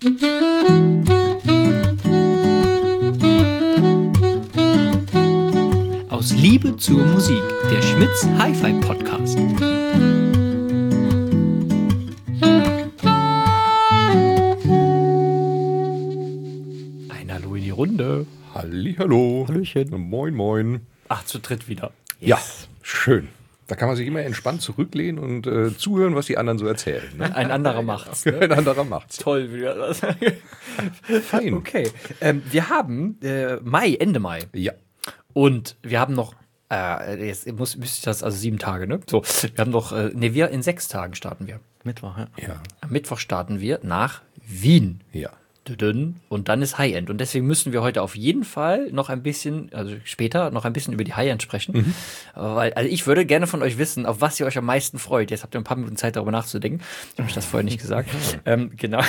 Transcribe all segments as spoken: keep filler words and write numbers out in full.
Aus Liebe zur Musik, der Schmitz Hi-Fi Podcast. Ein Hallo in die Runde. Hallihallo. Hallöchen. Moin, moin. Ach, zu dritt wieder. Yes. Ja, schön. Da kann man sich immer entspannt zurücklehnen und äh, zuhören, was die anderen so erzählen. Ne? Ein anderer macht's. Ne? Ein anderer macht's. Toll, wie wir das sagen. Fein. Okay. Ähm, wir haben äh, Mai, Ende Mai. Ja. Und wir haben noch, äh, jetzt muss, müsste ich das, also sieben Tage, ne? So, wir haben noch, äh, ne, wir in sechs Tagen starten wir. Mittwoch, ja. Ja. Am Mittwoch starten wir nach Wien. Ja. Und dann ist High-End. Und deswegen müssen wir heute auf jeden Fall noch ein bisschen, also später, noch ein bisschen über die High-End sprechen. Mhm. Weil, also ich würde gerne von euch wissen, auf was ihr euch am meisten freut. Jetzt habt ihr ein paar Minuten Zeit, darüber nachzudenken. Ich habe euch das vorher nicht gesagt. ähm, genau.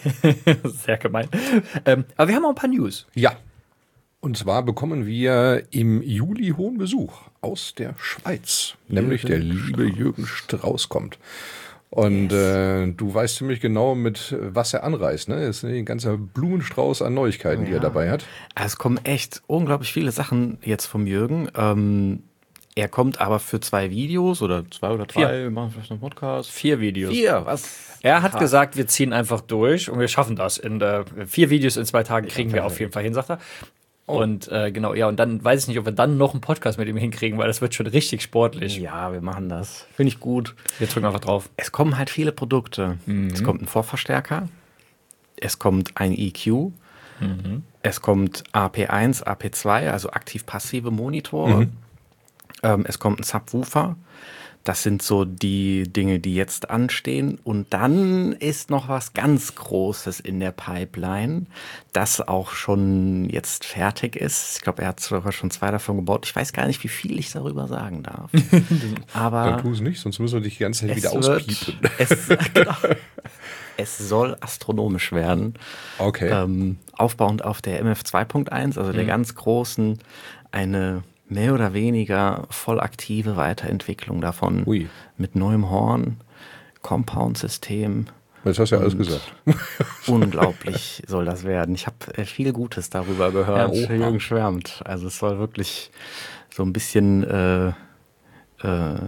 Sehr gemein. Ähm, aber wir haben auch ein paar News. Ja. Und zwar bekommen wir im Juli hohen Besuch aus der Schweiz. Jürgen nämlich der liebe Strauß. Jürgen Strauß kommt. Und yes. äh, du weißt ziemlich genau, mit was er anreist. Ne? Es ist ein ganzer Blumenstrauß an Neuigkeiten, ja. die er dabei hat. Es kommen echt unglaublich viele Sachen jetzt vom Jürgen. Ähm, er kommt aber für zwei Videos oder zwei oder drei. Vier. Wir machen vielleicht noch einen Podcast. Vier Videos. Vier, was? Er hat Krass. gesagt, wir ziehen einfach durch und wir schaffen das. In äh, vier Videos in zwei Tagen kriegen ja, wir auf jeden Fall hin, sagt er. Oh. Und äh, genau, ja, und dann weiß ich nicht, ob wir dann noch einen Podcast mit ihm hinkriegen, weil das wird schon richtig sportlich. Ja, wir machen das. Finde ich gut. Wir drücken einfach drauf. Es kommen halt viele Produkte. Mhm. Es kommt ein Vorverstärker, es kommt ein E Q, mhm. es kommt A P eins, A P zwei, also aktiv-passive Monitore, mhm. ähm, es kommt ein Subwoofer. Das sind so die Dinge, die jetzt anstehen. Und dann ist noch was ganz Großes in der Pipeline, das auch schon jetzt fertig ist. Ich glaube, er hat sogar schon zwei davon gebaut. Ich weiß gar nicht, wie viel ich darüber sagen darf. Aber dann tu es nicht, sonst müssen wir dich die ganze Zeit wieder auspiepen. Es, genau, es soll astronomisch werden. Okay. Ähm, aufbauend auf der M F zwei Punkt eins, also mhm. der ganz großen, eine mehr oder weniger voll aktive Weiterentwicklung davon. Ui. Mit neuem Horn, Compound-System. Das hast du ja alles gesagt. Unglaublich soll das werden. Ich habe viel Gutes darüber gehört. Ja, Jürgen schwärmt. Also es soll wirklich so ein bisschen äh, äh,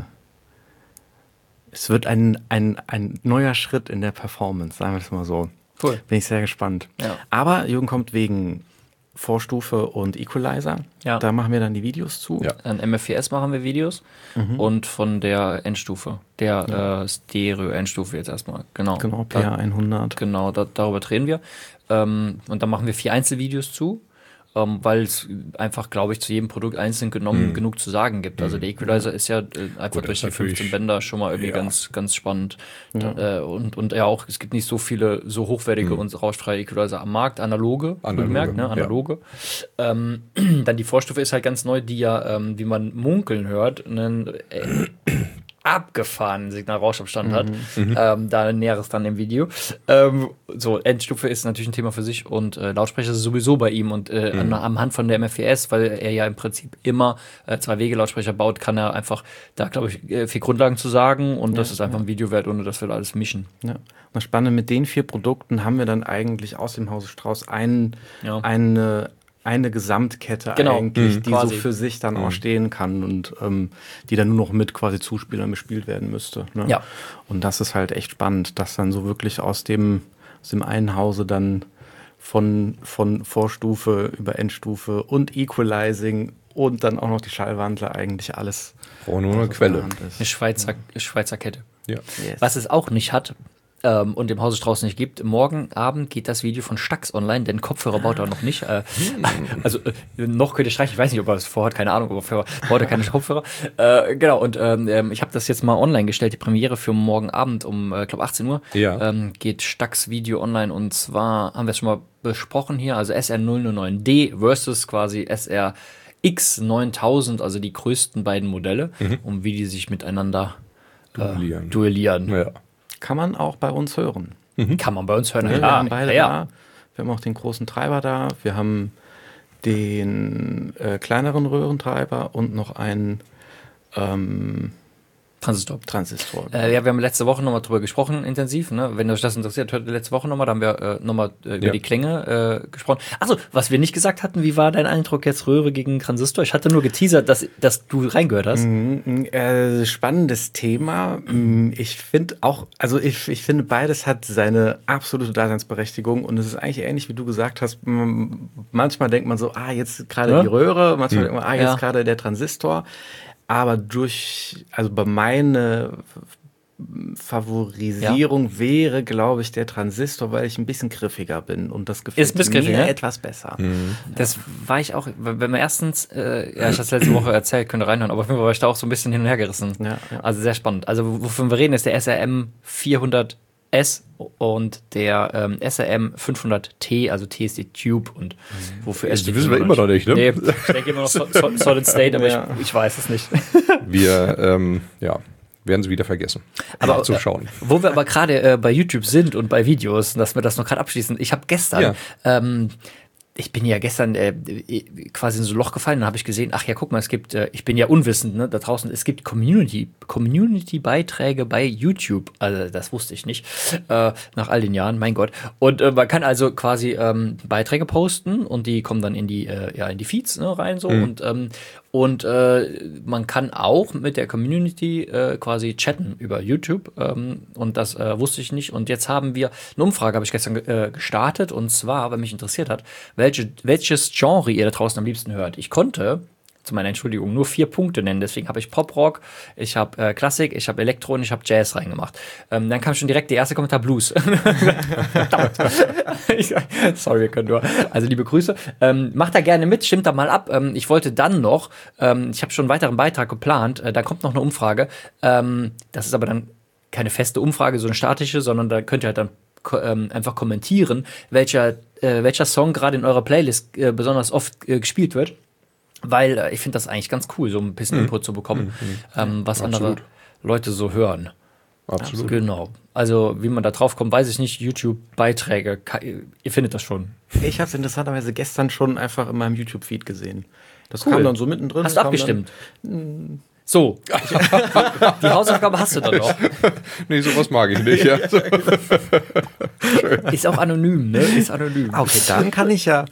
es wird ein, ein, ein neuer Schritt in der Performance, sagen wir es mal so. Cool. Bin ich sehr gespannt. Ja. Aber Jürgen kommt wegen Vorstufe und Equalizer. Ja. Da machen wir dann die Videos zu. Ja. An M F vier S machen wir Videos mhm. und von der Endstufe, der ja. äh, Stereo-Endstufe jetzt erstmal. Genau, genau P A hundert. Genau, da, darüber drehen wir. Ähm, und dann machen wir vier Einzelvideos zu, ähm, weil es einfach, glaube ich, zu jedem Produkt einzeln genommen mhm. genug zu sagen gibt. Also der Equalizer mhm. ist ja äh, einfach Gut, durch die fünfzehn Bänder schon mal irgendwie ja. ganz, ganz spannend. Ja. Da, äh, und, und ja auch, es gibt nicht so viele so hochwertige mhm. und rauschfreie Equalizer am Markt, analoge, analoge gemerkt, ne? analoge. Ja. Ähm, dann die Vorstufe ist halt ganz neu, die ja, ähm, wie man munkeln hört, einen äh, abgefahrenen Signalrauschabstand mhm. hat. Mhm. Ähm, da Näheres dann im Video. Ähm, so, Endstufe ist natürlich ein Thema für sich und äh, Lautsprecher ist sowieso bei ihm und äh, mhm. an, am Hand von der M F vier S, weil er ja im Prinzip immer äh, Zwei-Wege-Lautsprecher baut, kann er einfach da, glaube ich, äh, viel Grundlagen zu sagen und ja, das ist einfach ja. ein Video wert, ohne dass wir da alles mischen. Ja. Und das Spannende, mit den vier Produkten haben wir dann eigentlich aus dem Hause Strauß einen, ja. eine eine Gesamtkette genau. eigentlich, mhm, die quasi. so für sich dann mhm. auch stehen kann und ähm, die dann nur noch mit quasi Zuspielern bespielt werden müsste. Ne? Ja. Und das ist halt echt spannend, dass dann so wirklich aus dem, aus dem einen Hause dann von, von Vorstufe über Endstufe und Equalizing und dann auch noch die Schallwandler eigentlich alles. Oh, nur eine Quelle. Eine Schweizer, ja. Schweizer Kette. Ja. Yes. Was es auch nicht hat, Ähm, und im Hause Strauß nicht gibt. Morgen Abend geht das Video von Stax online, denn Kopfhörer baut er noch nicht. Äh, also äh, noch könnt ihr streichen, ich weiß nicht, ob er das vorhat, keine Ahnung, ob er baut er keine Kopfhörer. Äh, genau, und ähm, ich habe das jetzt mal online gestellt, die Premiere für morgen Abend um, äh, glaube achtzehn Uhr. Ja. Ähm, geht Stax Video online und zwar haben wir es schon mal besprochen hier, also S R null null neun D versus quasi S R X neuntausend, also die größten beiden Modelle, mhm. um wie die sich miteinander äh, duellieren. duellieren. Ja. Kann man auch bei uns hören. Mhm. Kann man bei uns hören. Ja, ja, wir haben beide ja. da. Wir haben auch den großen Treiber da. Wir haben den äh, kleineren Röhrentreiber und noch einen, ähm, Transistor. Transistor. Äh, ja, wir haben letzte Woche nochmal drüber gesprochen, intensiv. Ne? Wenn euch das interessiert, hört ihr letzte Woche nochmal, da haben wir äh, nochmal äh, über ja. die Klänge äh, gesprochen. Achso, was wir nicht gesagt hatten, wie war dein Eindruck jetzt Röhre gegen Transistor? Ich hatte nur geteasert, dass, dass du reingehört hast. Mhm, äh, spannendes Thema. Ich finde auch, also ich, ich finde, beides hat seine absolute Daseinsberechtigung und es ist eigentlich ähnlich, wie du gesagt hast. Manchmal denkt man so, ah, jetzt gerade ja? die Röhre, manchmal mhm. denkt man, ah, jetzt ja. gerade der Transistor. Aber durch, also bei meiner Favorisierung ja. wäre, glaube ich, der Transistor, weil ich ein bisschen griffiger bin und das gefällt mir ja? etwas besser. Mhm. Das war ich auch, wenn wir erstens, äh, ja, ich habe das letzte Woche erzählt, könnt ihr reinhören, aber auf jeden Fall war ich da auch so ein bisschen hin und her gerissen. Ja, ja. Also sehr spannend. Also wovon wir reden, ist der S R M vierhundert S und der ähm, S R M fünfhundert T, also T ist die Tube und wofür S steht. Das wissen wir immer noch nicht, ne? Nee, ich denke immer noch so, so, Solid State, aber ja. ich, ich weiß es nicht. Wir, ähm, ja, werden sie wieder vergessen. Aber zu schauen. Äh, wo wir aber gerade äh, bei YouTube sind und bei Videos, dass wir das noch gerade abschließen. Ich habe gestern ja. ähm, ich bin ja gestern äh, quasi in so ein Loch gefallen, dann habe ich gesehen, ach ja, guck mal, es gibt, äh, ich bin ja unwissend, ne, da draußen, es gibt Community, Community-Beiträge bei YouTube, also das wusste ich nicht, äh, nach all den Jahren, mein Gott. Und äh, man kann also quasi ähm, Beiträge posten und die kommen dann in die, äh, ja, in die Feeds ne, rein so mhm. und ähm, Und äh, man kann auch mit der Community äh, quasi chatten über YouTube. Ähm, und das äh, wusste ich nicht. Und jetzt haben wir eine Umfrage, habe ich gestern äh, gestartet. Und zwar, weil mich interessiert hat, welche, welches Genre ihr da draußen am liebsten hört. Ich konnte, zu meiner Entschuldigung, nur vier Punkte nennen. Deswegen habe ich Pop-Rock, ich habe äh, Klassik, ich habe Elektro und ich habe Jazz reingemacht. Ähm, dann kam schon direkt der erste Kommentar, Blues. ich, sorry, ihr könnt nur. Also liebe Grüße. Ähm, macht da gerne mit, stimmt da mal ab. Ähm, ich wollte dann noch, ähm, ich habe schon einen weiteren Beitrag geplant, äh, da kommt noch eine Umfrage. Ähm, das ist aber dann keine feste Umfrage, so eine statische, sondern da könnt ihr halt dann ko- ähm, einfach kommentieren, welcher, äh, welcher Song gerade in eurer Playlist äh, besonders oft äh, gespielt wird. Weil äh, ich finde das eigentlich ganz cool, so ein bisschen mhm. Input zu bekommen, mhm. ähm, was Absolut. andere Leute so hören. Absolut. Genau. Also wie man da drauf kommt, weiß ich nicht. YouTube-Beiträge, ihr findet das schon. Ich habe es interessanterweise gestern schon einfach in meinem YouTube-Feed gesehen. Das cool. kam dann so mittendrin. Hast du abgestimmt? Dann, so. Die Hausaufgabe hast du dann noch. Nee, sowas mag ich nicht. Ja. Ist auch anonym, ne? Ist anonym. Okay, dann kann ich ja.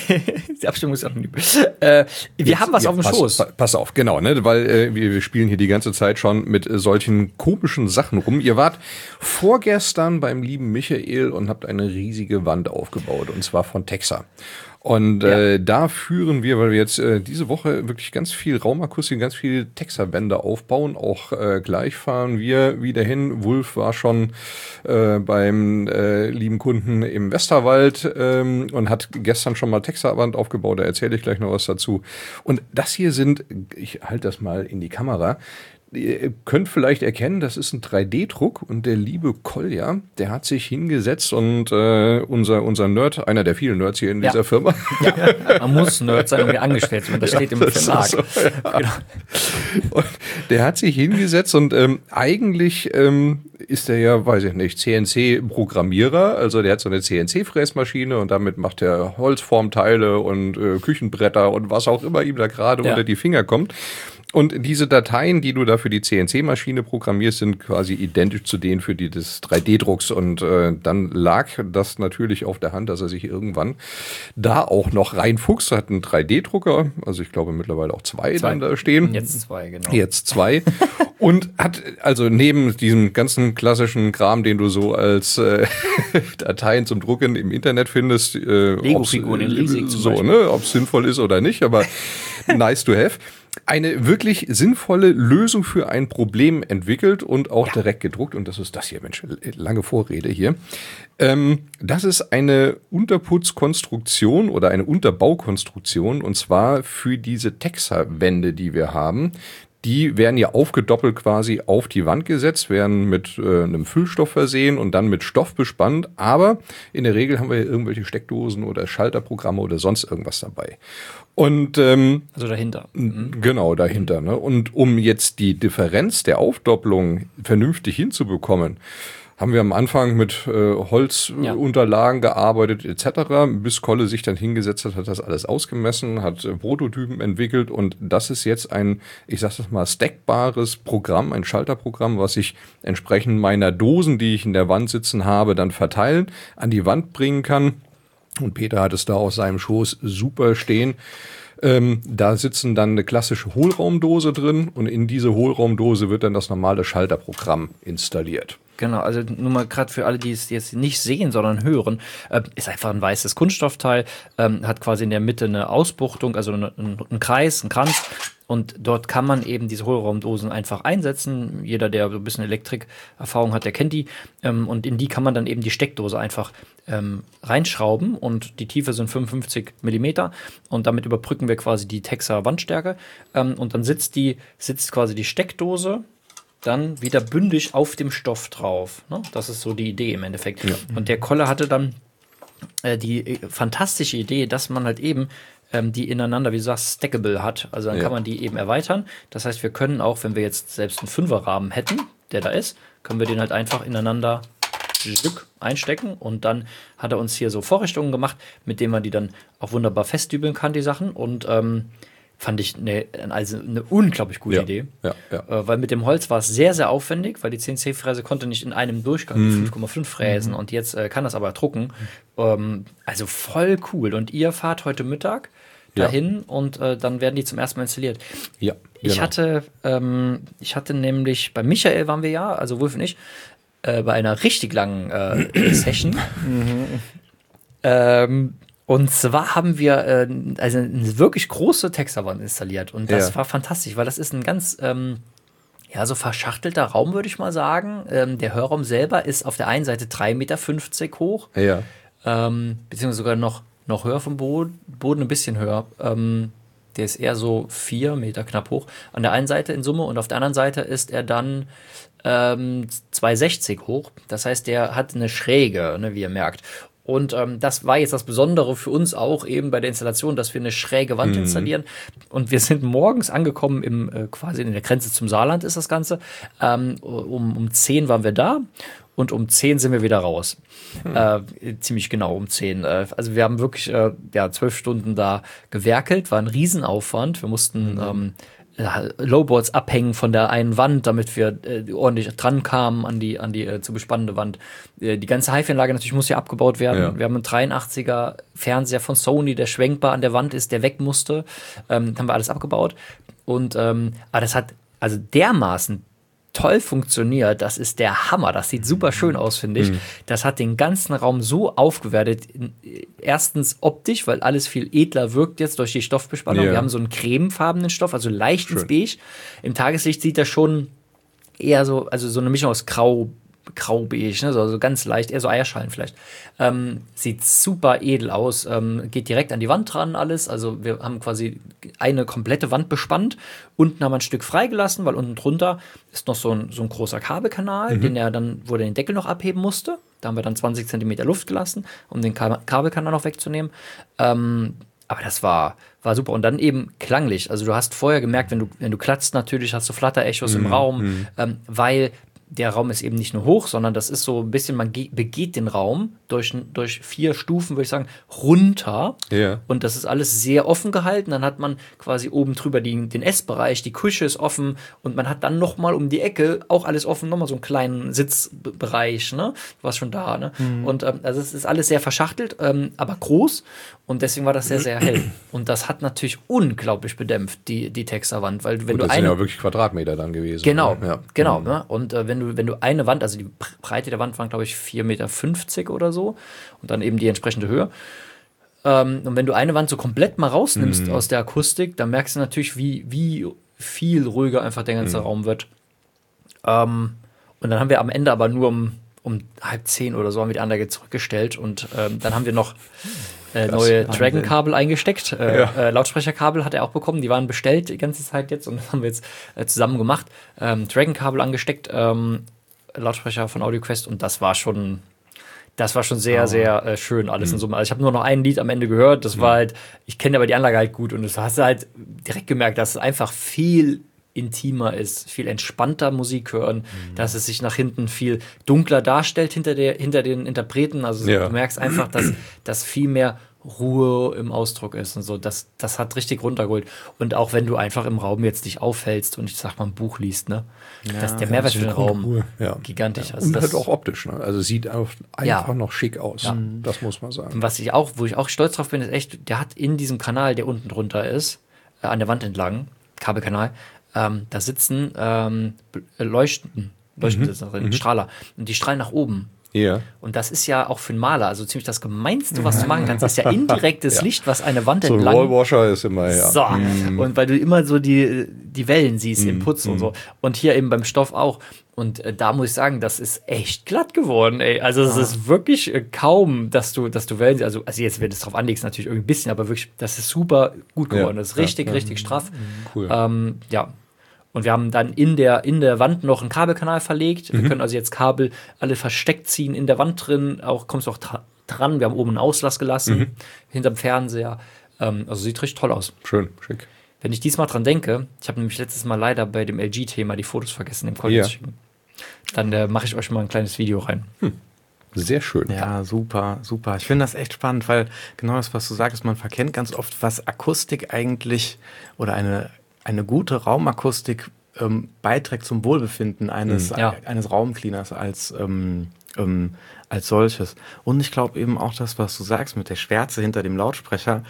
Die Abstimmung ist anonym. Äh, wir Jetzt, haben was ja, auf dem pass, Schoß. Pass auf, genau, ne? Weil äh, wir, wir spielen hier die ganze Zeit schon mit äh, solchen komischen Sachen rum. Ihr wart vorgestern beim lieben Michael und habt eine riesige Wand aufgebaut, und zwar von Texa. Und ja. äh, da führen wir, weil wir jetzt äh, diese Woche wirklich ganz viel Raumakustik, ganz viel Texa-Wände aufbauen. Auch äh, gleich fahren wir wieder hin. Wulf war schon äh, beim äh, lieben Kunden im Westerwald ähm, und hat gestern schon mal Texa-Wand aufgebaut. Da erzähle ich gleich noch was dazu. Und das hier sind, ich halte das mal in die Kamera, ihr könnt vielleicht erkennen, das ist ein drei D Druck, und der liebe Kolja, der hat sich hingesetzt und äh, unser unser Nerd, einer der vielen Nerds hier in ja. dieser Firma. Ja, man muss Nerd sein, um hier angestellt zu werden. Das steht ja, im das Verlag. So, ja. Genau. Und der hat sich hingesetzt und ähm, eigentlich ähm, ist er ja, weiß ich nicht, C N C-Programmierer. Also der hat so eine C N C-Fräsmaschine und damit macht er Holzformteile und äh, Küchenbretter und was auch immer ihm da gerade ja. unter die Finger kommt. Und diese Dateien, die du da für die C N C-Maschine programmierst, sind quasi identisch zu denen für die des drei D Drucks. Und äh, dann lag das natürlich auf der Hand, dass er sich irgendwann da auch noch reinfuchst. Er hat einen drei D Drucker, also ich glaube mittlerweile auch zwei, zwei. dann da stehen. Jetzt zwei, genau. Jetzt zwei. Und hat also neben diesem ganzen klassischen Kram, den du so als äh, Dateien zum Drucken im Internet findest, äh, Lego-Figuren in riesig zum so, ne, ob es sinnvoll ist oder nicht, aber nice to have. Eine wirklich sinnvolle Lösung für ein Problem entwickelt und auch ja. direkt gedruckt. Und das ist das hier, Mensch, lange Vorrede hier. Ähm, das ist eine Unterputzkonstruktion oder eine Unterbaukonstruktion, und zwar für diese Texa-Wände, die wir haben. Die werden ja aufgedoppelt quasi auf die Wand gesetzt, werden mit äh, einem Füllstoff versehen und dann mit Stoff bespannt. Aber in der Regel haben wir ja irgendwelche Steckdosen oder Schalterprogramme oder sonst irgendwas dabei. Und ähm, also dahinter. Mhm. Genau, dahinter. Ne? Und um jetzt die Differenz der Aufdoppelung vernünftig hinzubekommen, haben wir am Anfang mit äh, Holzunterlagen ja. gearbeitet et cetera, bis Kolle sich dann hingesetzt hat, hat das alles ausgemessen, hat äh, Prototypen entwickelt und das ist jetzt ein, ich sag das mal, stackbares Programm, ein Schalterprogramm, was ich entsprechend meiner Dosen, die ich in der Wand sitzen habe, dann verteilen, an die Wand bringen kann. Und Peter hat es da auf seinem Schoß super stehen. Ähm, da sitzen dann eine klassische Hohlraumdose drin und in diese Hohlraumdose wird dann das normale Schalterprogramm installiert. Genau, also nur mal gerade für alle, die es jetzt nicht sehen, sondern hören, äh, ist einfach ein weißes Kunststoffteil, ähm, hat quasi in der Mitte eine Ausbuchtung, also eine, ein, ein Kreis, ein Kranz. Und dort kann man eben diese Hohlraumdosen einfach einsetzen. Jeder, der so ein bisschen Elektrikerfahrung hat, der kennt die. Ähm, und in die kann man dann eben die Steckdose einfach ähm, reinschrauben. Und die Tiefe sind fünfundfünfzig Millimeter. Und damit überbrücken wir quasi die Texa Wandstärke. Ähm, und dann sitzt, die, sitzt quasi die Steckdose dann wieder bündig auf dem Stoff drauf. Ne? Das ist so die Idee im Endeffekt. Ja. Und der Kolle hatte dann äh, die äh, fantastische Idee, dass man halt eben ähm, die ineinander, wie du sagst, stackable hat. Also dann ja. kann man die eben erweitern. Das heißt, wir können auch, wenn wir jetzt selbst einen Fünferrahmen hätten, der da ist, können wir den halt einfach ineinander einstecken. Und dann hat er uns hier so Vorrichtungen gemacht, mit denen man die dann auch wunderbar festdübeln kann, die Sachen. Und ähm, fand ich eine, also eine unglaublich gute ja, Idee. Ja, ja. Äh, weil mit dem Holz war es sehr, sehr aufwendig, weil die C N C-Fräse konnte nicht in einem Durchgang mhm. fünf Komma fünf fräsen mhm. und jetzt äh, kann das aber drucken. Ähm, also voll cool. Und ihr fahrt heute Mittag dahin ja. und äh, dann werden die zum ersten Mal installiert. Ja, ich genau. hatte, ähm, ich hatte nämlich, bei Michael waren wir ja, also Wolf und ich, äh, bei einer richtig langen äh, Session. mhm. ähm, Und zwar haben wir äh, also eine wirklich große Texterwand installiert. Und das ja. war fantastisch, weil das ist ein ganz ähm, ja, so verschachtelter Raum, würde ich mal sagen. Ähm, der Hörraum selber ist auf der einen Seite drei Meter fünfzig hoch, ja. ähm, beziehungsweise sogar noch, noch höher vom Boden, Boden ein bisschen höher. Ähm, der ist eher so vier Meter knapp hoch an der einen Seite in Summe und auf der anderen Seite ist er dann ähm, zwei Meter sechzig hoch. Das heißt, der hat eine Schräge, ne, wie ihr merkt. Und ähm, das war jetzt das Besondere für uns auch eben bei der Installation, dass wir eine schräge Wand mhm. installieren. Und wir sind morgens angekommen, im äh, quasi in der Grenze zum Saarland ist das Ganze. Ähm, um, um zehn waren wir da und um zehn sind wir wieder raus. Mhm. Äh, ziemlich genau um zehn. Äh, also wir haben wirklich äh, ja, zwölf Stunden da gewerkelt, war ein Riesenaufwand. Wir mussten mhm. ähm, Lowboards abhängen von der einen Wand, damit wir äh, ordentlich dran kamen an die, an die äh, zu bespannende Wand. Äh, die ganze Hi-Fi-Anlage natürlich muss ja abgebaut werden. Ja. Wir haben einen dreiundachtziger Fernseher von Sony, der schwenkbar an der Wand ist, der weg musste. Ähm, haben wir alles abgebaut. Und ähm, aber das hat also dermaßen toll funktioniert, das ist der Hammer. Das sieht super schön aus, finde ich. Mhm. Das hat den ganzen Raum so aufgewertet. Erstens optisch, weil alles viel edler wirkt jetzt durch die Stoffbespannung. Ja. Wir haben so einen cremefarbenen Stoff, also leicht ins Beige. Im Tageslicht sieht das schon eher so, also so eine Mischung aus Grau, Grau-Beige, ne? so, so ganz leicht, eher so Eierschalen vielleicht. Ähm, sieht super edel aus, ähm, geht direkt an die Wand dran alles. Also wir haben quasi eine komplette Wand bespannt. Unten haben wir ein Stück freigelassen, weil unten drunter ist noch so ein, so ein großer Kabelkanal, mhm. den er dann, wo er den Deckel noch abheben musste. Da haben wir dann zwanzig Zentimeter Luft gelassen, um den Ka- Kabelkanal noch wegzunehmen. Ähm, aber das war, war super. Und dann eben klanglich. Also du hast vorher gemerkt, wenn du, wenn du klatzt, natürlich hast du Flatter-Echos mhm. im Raum, mhm. ähm, weil der Raum ist eben nicht nur hoch, sondern das ist so ein bisschen, man ge- begeht den Raum durch, durch vier Stufen, würde ich sagen, runter. Ja. Und das ist alles sehr offen gehalten. Dann hat man quasi oben drüber die, den Essbereich, die Küche ist offen und man hat dann noch mal um die Ecke auch alles offen, noch mal so einen kleinen Sitzbereich, ne? Du warst schon da, ne? Mhm. Und ähm, also es ist alles sehr verschachtelt, ähm, aber groß und deswegen war das sehr, sehr hell. Und das hat natürlich unglaublich bedämpft, die, die Texterwand, weil wenn Gut, du das eine... sind ja wirklich Quadratmeter dann gewesen. Genau, ne? ja. genau. Mhm. Ne? Und äh, wenn du, wenn du eine Wand, also die Breite der Wand waren, glaube ich, vier Meter fünfzig oder so und dann eben die entsprechende Höhe. Ähm, und wenn du eine Wand so komplett mal rausnimmst mhm. aus der Akustik, dann merkst du natürlich, wie, wie viel ruhiger einfach der ganze mhm. Raum wird. Ähm, und dann haben wir am Ende aber nur um, um halb zehn oder so haben wir die Anlage zurückgestellt und ähm, dann haben wir noch äh, neue Dragon-Kabel eingesteckt. Äh, ja. äh, Lautsprecherkabel hat er auch bekommen. Die waren bestellt die ganze Zeit jetzt und das haben wir jetzt äh, zusammen gemacht. Ähm, Dragon-Kabel angesteckt, ähm, Lautsprecher von AudioQuest und das war schon, das war schon sehr, oh. sehr äh, schön alles mhm. in Summe. Also ich habe nur noch ein Lied am Ende gehört. Das mhm. war halt, ich kenne aber die Anlage halt gut und das hast du halt direkt gemerkt, dass es einfach viel intimer ist, viel entspannter Musik hören, mhm. dass es sich nach hinten viel dunkler darstellt hinter, der, hinter den Interpreten. Also ja. du merkst einfach, dass, dass viel mehr Ruhe im Ausdruck ist und so. Das, das hat richtig runtergeholt. Und auch wenn du einfach im Raum jetzt dich aufhältst und ich sag mal ein Buch liest, ne? Ja, dass der Mehrwert für den Raum ja. gigantisch ja. ist. Und das halt auch optisch, ne? Also sieht einfach ja. noch schick aus. Ja. Das muss man sagen. Was ich auch, wo ich auch stolz drauf bin, ist echt, der hat in diesem Kanal, der unten drunter ist, äh, an der Wand entlang, Kabelkanal, ähm, da sitzen ähm, Leuchten, Leuchten mhm. drin, mhm. Strahler. Und die strahlen nach oben. Ja. Und das ist ja auch für einen Maler, also ziemlich das Gemeinste, was du machen kannst, ist ja indirektes ja. Licht, was eine Wand so entlang... So ein Wallwasher ist immer, ja. So, mm. und weil du immer so die, die Wellen siehst mm. im Putz mm. und so. Und hier eben beim Stoff auch. Und äh, da muss ich sagen, das ist echt glatt geworden, ey. Also es ah. ist wirklich äh, kaum, dass du, dass du Wellen... Also, also jetzt, wenn du es drauf anlegst, natürlich irgendwie ein bisschen, aber wirklich, das ist super gut geworden. Ja. Das ist richtig, ja. richtig straff. Cool. Ähm, ja, und wir haben dann in der, in der Wand noch einen Kabelkanal verlegt. Wir mhm. können also jetzt Kabel alle versteckt ziehen in der Wand drin. Auch kommst du auch tra- dran. Wir haben oben einen Auslass gelassen, mhm. hinterm Fernseher. Ähm, also sieht richtig toll aus. Schön, schick. Wenn ich diesmal dran denke, ich habe nämlich letztes Mal leider bei dem L G-Thema die Fotos vergessen, im College ja. zu schicken. Dann äh, mache ich euch mal ein kleines Video rein. Hm. Sehr schön. Ja, super, super. Ich finde das echt spannend, weil genau das, was du sagst, man verkennt ganz oft, was Akustik eigentlich oder eine eine gute Raumakustik ähm, beiträgt zum Wohlbefinden eines, ja. äh, eines Raumcleaners als, ähm, ähm, als solches. Und ich glaube eben auch das, was du sagst mit der Schwärze hinter dem Lautsprecher.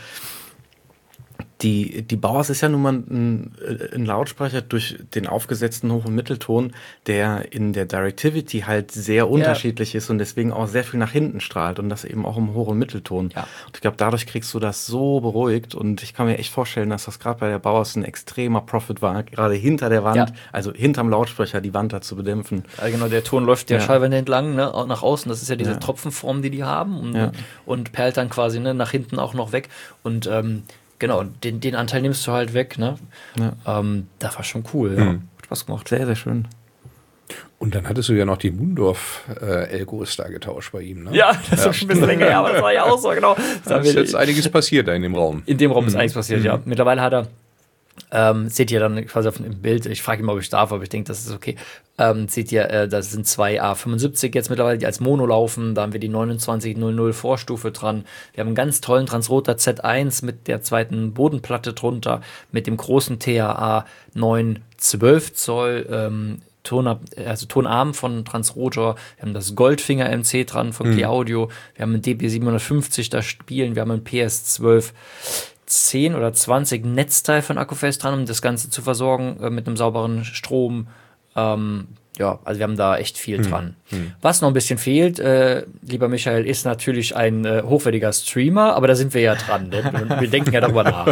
Die, die Bauers ist ja nun mal ein, ein Lautsprecher durch den aufgesetzten Hoch- und Mittelton, der in der Directivity halt sehr unterschiedlich ja. ist und deswegen auch sehr viel nach hinten strahlt und das eben auch im Hoch- und Mittelton. Ja. Und ich glaube, dadurch kriegst du das so beruhigt und ich kann mir echt vorstellen, dass das gerade bei der Bauers ein extremer Profit war, gerade hinter der Wand, ja. also hinterm Lautsprecher die Wand da zu bedämpfen. Ja, genau, der Ton läuft der ja. Schallwände entlang, ne, nach außen, das ist ja diese ja. Tropfenform, die die haben und, ja. und perlt dann quasi ne, nach hinten auch noch weg und ähm, genau, den, den Anteil nimmst du halt weg, ne? Ja. Ähm, das war schon cool, ja. Mhm. Hat Spaß gemacht. Sehr, sehr schön. Und dann hattest du ja noch die Mundorf-Elgos da getauscht bei ihm, ne? Ja, das ja. ist schon ein bisschen länger her, aber das war ja auch so, genau. Da ist jetzt einiges passiert da in dem Raum. In dem Raum ist mhm. einiges passiert, mhm. ja. Mittlerweile hat er, ähm, seht ihr dann quasi auf dem Bild, ich frage ihn mal, ob ich darf, aber ich denke, das ist okay. Ähm, seht ihr, äh, das sind zwei A fünfundsiebzig jetzt mittlerweile, die als Mono laufen. Da haben wir die neunundzwanzig null null Vorstufe dran. Wir haben einen ganz tollen Transroter Z eins mit der zweiten Bodenplatte drunter, mit dem großen T A A neun zwölf Zoll ähm, Ton, also Tonarm von Transrotor. Wir haben das Goldfinger M C dran von Key Audio. Wir haben einen D P siebenhundertfünfzig da spielen. Wir haben einen P S zwölf zehn oder zwanzig Netzteil von Akkufest dran, um das Ganze zu versorgen äh, mit einem sauberen Strom. Ähm, ja, also wir haben da echt viel dran. Hm. Was noch ein bisschen fehlt, äh, lieber Michael, ist natürlich ein äh, hochwertiger Streamer, aber da sind wir ja dran. Ne? Wir, wir denken ja darüber nach.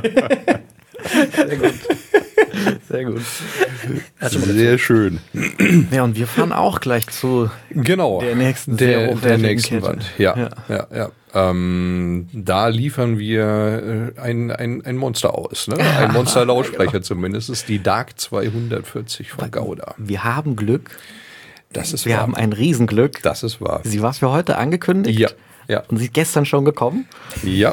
Sehr gut. Sehr gut. Sehr schön. Ja, und wir fahren auch gleich zu genau, der nächsten, der, der nächsten Kette. Wand. Ja, ja, ja. ja. Ähm, da liefern wir äh, ein, ein, ein Monster aus, ne? Ein Monster-Lautsprecher genau. zumindest. Das ist die Dark zweihundertvierzig von Gauda. Wir haben Glück. Das ist wir wahr. haben ein Riesenglück. Das ist wahr. Sie war für heute angekündigt. Ja, ja. Und sie ist gestern schon gekommen. Ja.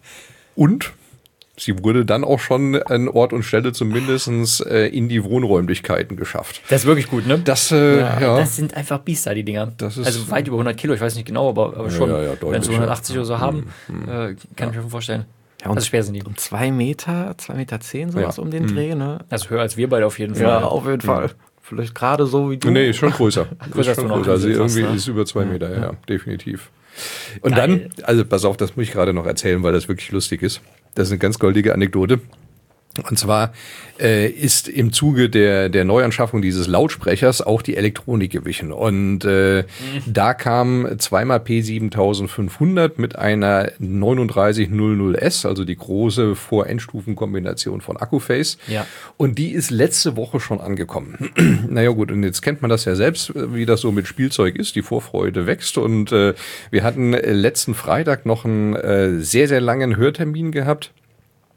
Und sie wurde dann auch schon an Ort und Stelle zumindest äh, in die Wohnräumlichkeiten geschafft. Das ist wirklich gut, ne? Das, äh, ja, ja. das sind einfach Biester, die Dinger. Das ist, also weit über hundert Kilo, ich weiß nicht genau, aber, aber schon. Ja, ja, ja, wenn sie hundertachtzig ja. oder so haben, hm, äh, kann ja. ich mir schon vorstellen. Ja, und also schwer sind die. Um zwei Meter, zwei Meter zehn, sowas ja. um den hm. Dreh, ne? Also höher als wir beide auf jeden Fall. Ja, auf jeden Fall. Vielleicht gerade so wie du. Nee, schon größer. größer ist schon größer. Also irgendwie ist es über zwei Meter, ja, ja, definitiv. Und Geil. Dann, also pass auf, das muss ich gerade noch erzählen, weil das wirklich lustig ist. Das ist eine ganz goldige Anekdote. Und zwar äh, ist im Zuge der der Neuanschaffung dieses Lautsprechers auch die Elektronik gewichen. Und äh, mhm. da kam zweimal P siebentausendfünfhundert mit einer neununddreißig null null S, also die große Vor-Endstufen-Kombination von Accuface. Ja. Und die ist letzte Woche schon angekommen. Naja gut, und jetzt kennt man das ja selbst, wie das so mit Spielzeug ist. Die Vorfreude wächst. Und äh, wir hatten letzten Freitag noch einen äh, sehr, sehr langen Hörtermin gehabt.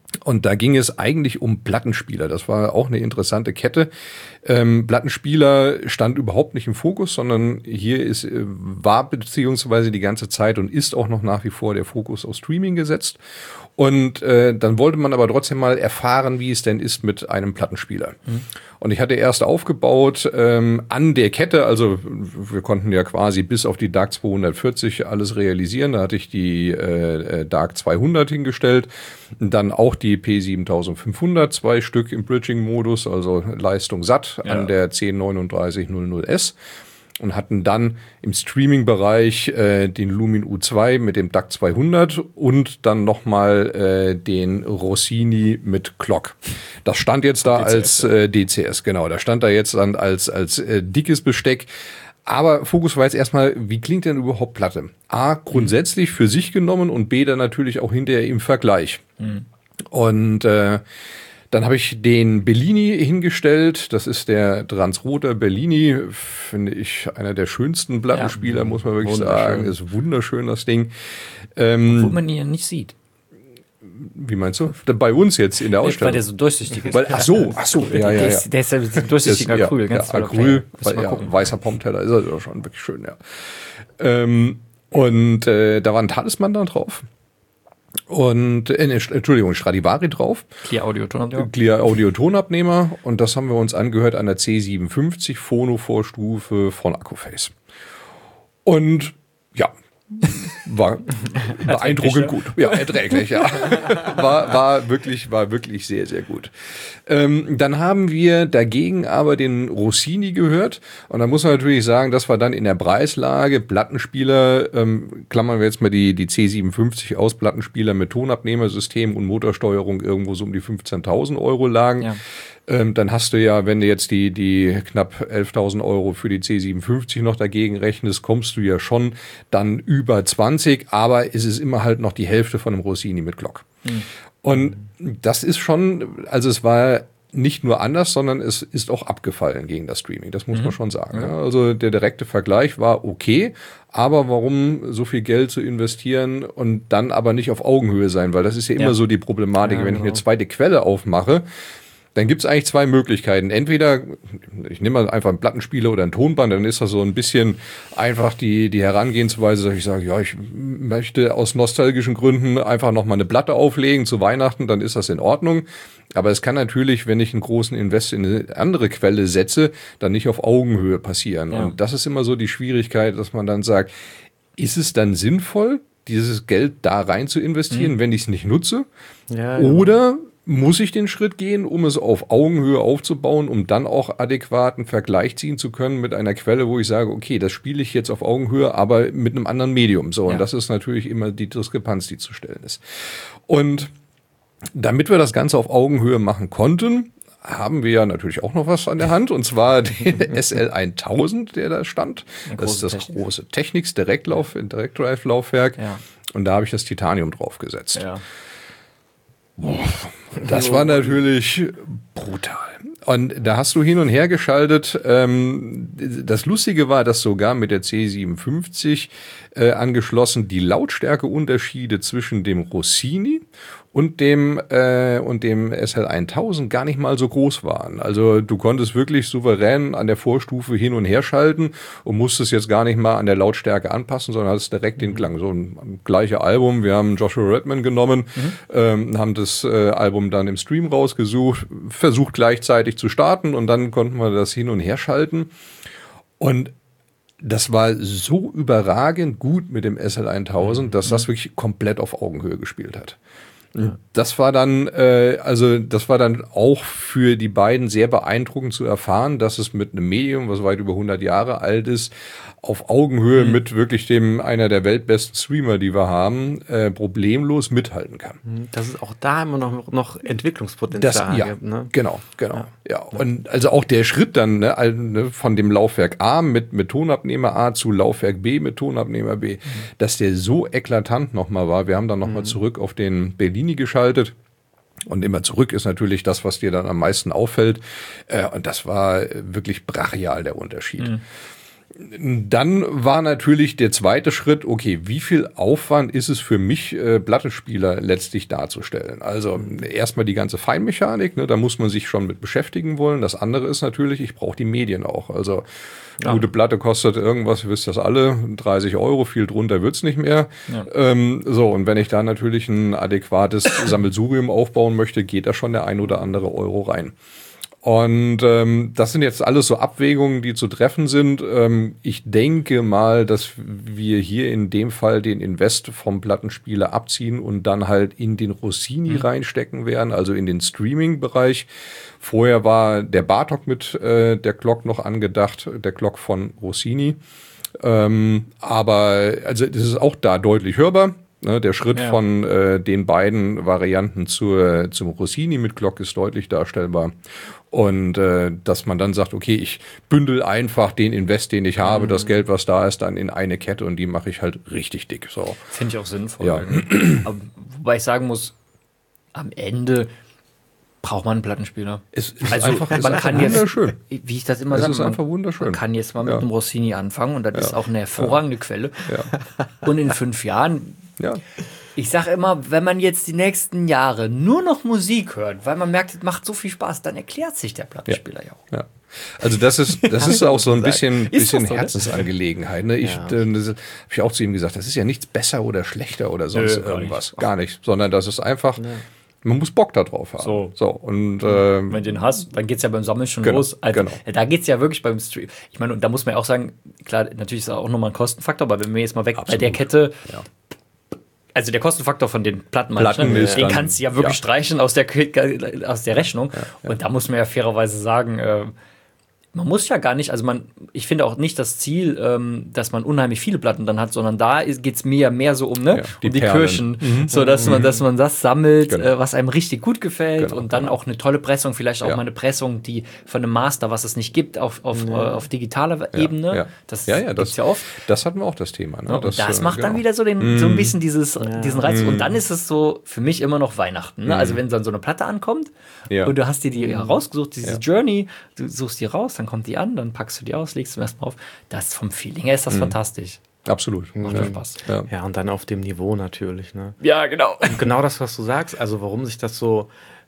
Und da ging es eigentlich um Plattenspieler. Das war auch eine interessante Kette. Ähm, Plattenspieler stand überhaupt nicht im Fokus, sondern hier ist, war beziehungsweise die ganze Zeit und ist auch noch nach wie vor der Fokus auf Streaming gesetzt. Und äh, dann wollte man aber trotzdem mal erfahren, wie es denn ist mit einem Plattenspieler. Mhm. Und ich hatte erst aufgebaut ähm, an der Kette, also wir konnten ja quasi bis auf die D A C zweihundertvierzig alles realisieren. Da hatte ich die äh, D A C zweihundert hingestellt, dann auch die P siebentausendfünfhundert, zwei Stück im Bridging-Modus, also Leistung satt, ja, an der zehn neununddreißig null null S. Und hatten dann im Streaming-Bereich äh, den Lumin U zwei mit dem D A C zweihundert und dann nochmal äh, den Rossini mit Clock. Das stand jetzt da D C S, als äh, D C S, genau. Da stand da jetzt dann als, als äh, dickes Besteck. Aber Fokus war jetzt erstmal, wie klingt denn überhaupt Platte? A, grundsätzlich für sich genommen und B, dann natürlich auch hinterher im Vergleich. Mhm. Und äh, dann habe ich den Bellini hingestellt. Das ist der Transroter Bellini. Finde ich einer der schönsten Plattenspieler, ja, muss man wirklich sagen. Ist wunderschön, das Ding. Ähm, Obwohl man ihn ja nicht sieht. Wie meinst du? Bei uns jetzt in der Ausstellung. Weil der so durchsichtig ist. Weil, ach so, ach so. Ja, ja, ja. Der ist, der ist ja durchsichtiger ja, Acryl. Ja, Acryl, weil, ja, weißer Pommteller ist er schon wirklich schön, ja. Ähm, und äh, da war ein Talisman da drauf. Und, äh, Entschuldigung, Stradivari drauf. Clear Audio Tonabnehmer. Clear Audio Tonabnehmer. Und das haben wir uns angehört an der C siebenundfünfzig Phono-Vorstufe von Accuface. Und ja, war beeindruckend gut. Ja, erträglich, ja. War, war wirklich, war wirklich sehr, sehr gut. Ähm, dann haben wir dagegen aber den Rossini gehört. Und da muss man natürlich sagen, das war dann in der Preislage. Plattenspieler, ähm, klammern wir jetzt mal die, die C siebenundfünfzig aus, Plattenspieler mit Tonabnehmersystem und Motorsteuerung irgendwo so um die fünfzehntausend Euro lagen. Ja. Ähm, dann hast du ja, wenn du jetzt die, die knapp elftausend Euro für die C siebenundfünfzig noch dagegen rechnest, kommst du ja schon dann über zwanzig, aber es ist immer halt noch die Hälfte von einem Rossini mit Glock. Mhm. Und das ist schon, also es war nicht nur anders, sondern es ist auch abgefallen gegen das Streaming. Das muss mhm. man schon sagen. Ja. Also der direkte Vergleich war okay, aber warum so viel Geld zu investieren und dann aber nicht auf Augenhöhe sein? Weil das ist ja immer ja. so die Problematik, ja, wenn genau. ich eine zweite Quelle aufmache, dann gibt es eigentlich zwei Möglichkeiten. Entweder, ich nehme mal einfach einen Plattenspieler oder ein Tonband, dann ist das so ein bisschen einfach die, die Herangehensweise, dass ich sage, ja, ich möchte aus nostalgischen Gründen einfach nochmal eine Platte auflegen zu Weihnachten, dann ist das in Ordnung. Aber es kann natürlich, wenn ich einen großen Invest in eine andere Quelle setze, dann nicht auf Augenhöhe passieren. Ja. Und das ist immer so die Schwierigkeit, dass man dann sagt, ist es dann sinnvoll, dieses Geld da rein zu investieren, mhm. wenn ich es nicht nutze? Ja, ja. Oder muss ich den Schritt gehen, um es auf Augenhöhe aufzubauen, um dann auch adäquaten Vergleich ziehen zu können mit einer Quelle, wo ich sage, okay, das spiele ich jetzt auf Augenhöhe, aber mit einem anderen Medium. So, ja. Und das ist natürlich immer die Diskrepanz, die zu stellen ist. Und damit wir das Ganze auf Augenhöhe machen konnten, haben wir ja natürlich auch noch was an der Hand, und zwar den S L tausend, der da stand. Das ist das Technik. große Technics Direktlauf, Direct Drive Laufwerk. Ja. Und da habe ich das Titanium draufgesetzt. Ja. Das war natürlich brutal. Und da hast du hin und her geschaltet. Das Lustige war, dass sogar mit der C siebenundfünfzig äh, angeschlossen die Lautstärkeunterschiede zwischen dem Rossini und dem äh, und dem S L tausend gar nicht mal so groß waren. Also du konntest wirklich souverän an der Vorstufe hin und her schalten und musstest jetzt gar nicht mal an der Lautstärke anpassen, sondern hattest direkt den Klang. So ein gleiche Album. Wir haben Joshua Redman genommen, mhm. ähm, haben das äh, Album dann im Stream rausgesucht, versucht gleichzeitig zu starten, und dann konnten wir das hin und her schalten. Und das war so überragend gut mit dem S L tausend, dass das wirklich komplett auf Augenhöhe gespielt hat. Ja. Das war dann, äh, also das war dann auch für die beiden sehr beeindruckend zu erfahren, dass es mit einem Medium, was weit über hundert Jahre alt ist, auf Augenhöhe mhm. mit wirklich dem einer der weltbesten Streamer, die wir haben, äh, problemlos mithalten kann. Dass es auch da immer noch, noch Entwicklungspotenzial das, ja, gibt. Ne? Genau, genau. Ja. ja. Und also auch der Schritt dann ne, von dem Laufwerk A mit, mit Tonabnehmer A zu Laufwerk B mit Tonabnehmer B, mhm. dass der so eklatant nochmal war. Wir haben dann nochmal mhm. zurück auf den Bellini geschaltet. Und immer zurück ist natürlich das, was dir dann am meisten auffällt. Äh, und das war wirklich brachial, der Unterschied. Mhm. Dann war natürlich der zweite Schritt, okay, wie viel Aufwand ist es für mich, äh, Plattenspieler letztlich darzustellen? Also erstmal die ganze Feinmechanik, ne, da muss man sich schon mit beschäftigen wollen. Das andere ist natürlich, ich brauche die Medien auch. Also ja. Gute Platte kostet irgendwas, ihr wisst das alle, dreißig Euro, viel drunter wird's nicht mehr. Ja. Ähm, so, und wenn ich da natürlich ein adäquates Sammelsurium aufbauen möchte, geht da schon der ein oder andere Euro rein. Und ähm, das sind jetzt alles so Abwägungen, die zu treffen sind. Ähm, ich denke mal, dass wir hier in dem Fall den Invest vom Plattenspieler abziehen und dann halt in den Rossini mhm. reinstecken werden, also in den Streaming-Bereich. Vorher war der Bartok mit äh, der Glock noch angedacht, der Glock von Rossini. Ähm, aber also das ist auch da deutlich hörbar. Ne, der Schritt ja. von äh, den beiden Varianten zur, zum Rossini mit Glock ist deutlich darstellbar. Und äh, dass man dann sagt, okay, ich bündel einfach den Invest, den ich habe, mhm. das Geld, was da ist, dann in eine Kette und die mache ich halt richtig dick. So. Finde ich auch sinnvoll. Ja. Aber, wobei ich sagen muss, am Ende braucht man einen Plattenspieler. Es ist also einfach, man ist kann einfach jetzt, wunderschön. Wie ich das immer es sage, ist man, einfach wunderschön. man kann jetzt mal mit ja. einem Rossini anfangen und das ja. ist auch eine hervorragende ja. Quelle. Ja. Und in fünf Jahren, ja. ich sage immer, wenn man jetzt die nächsten Jahre nur noch Musik hört, weil man merkt, es macht so viel Spaß, dann erklärt sich der Plattenspieler ja, ja auch. Ja. Also das ist, das ist auch so ein bisschen, bisschen so, Herzensangelegenheit. Ne? Ich, ja. das habe ich auch zu ihm gesagt, das ist ja nichts besser oder schlechter oder sonst Nö, irgendwas. gar Gar nicht. Sondern das ist einfach, nee. man muss Bock da drauf haben. So. so und äh, wenn du den hast, dann geht's ja beim Sammeln schon genau, los. Also, genau. Da geht's ja wirklich beim Stream. Ich meine, und da muss man ja auch sagen, klar, natürlich ist das auch nochmal ein Kostenfaktor, aber wenn wir jetzt mal weg Absolut. bei der Kette, ja. also der Kostenfaktor von den Platten, Platten ne? ist den dann, kannst du ja wirklich ja. streichen aus der, aus der Rechnung. Ja, ja. Und da muss man ja fairerweise sagen, äh, man muss ja gar nicht, also man, ich finde auch nicht das Ziel, ähm, dass man unheimlich viele Platten dann hat, sondern da geht es mehr, mehr so um, ne? Ja, die um die Perlen. Kirschen, Mhm. so dass man, dass man das sammelt, Genau. äh, was einem richtig gut gefällt Genau, und dann genau. auch eine tolle Pressung, vielleicht auch Ja. mal eine Pressung, die von einem Master, was es nicht gibt, auf, auf, Ja. äh, auf digitaler Ebene. Ja. Das ja, ja, das gibt's ja oft. Das hatten wir auch das Thema. Ne? Ja, und das, äh, macht genau. dann wieder so, den, so ein bisschen dieses, Ja. diesen Reiz. Mhm. Und dann ist es so für mich immer noch Weihnachten. Ne? Also wenn dann so eine Platte ankommt Ja. und du hast dir die herausgesucht, diese Ja. Journey, du suchst die raus, dann kommt die an, dann packst du die aus, legst du erstmal auf. Das vom Feeling her ist das fantastisch. Absolut. Macht ja. mir Spaß. Ja. Ja, und dann auf dem Niveau natürlich, ne? Ja, genau. Und genau das, was du sagst, also warum sich das so,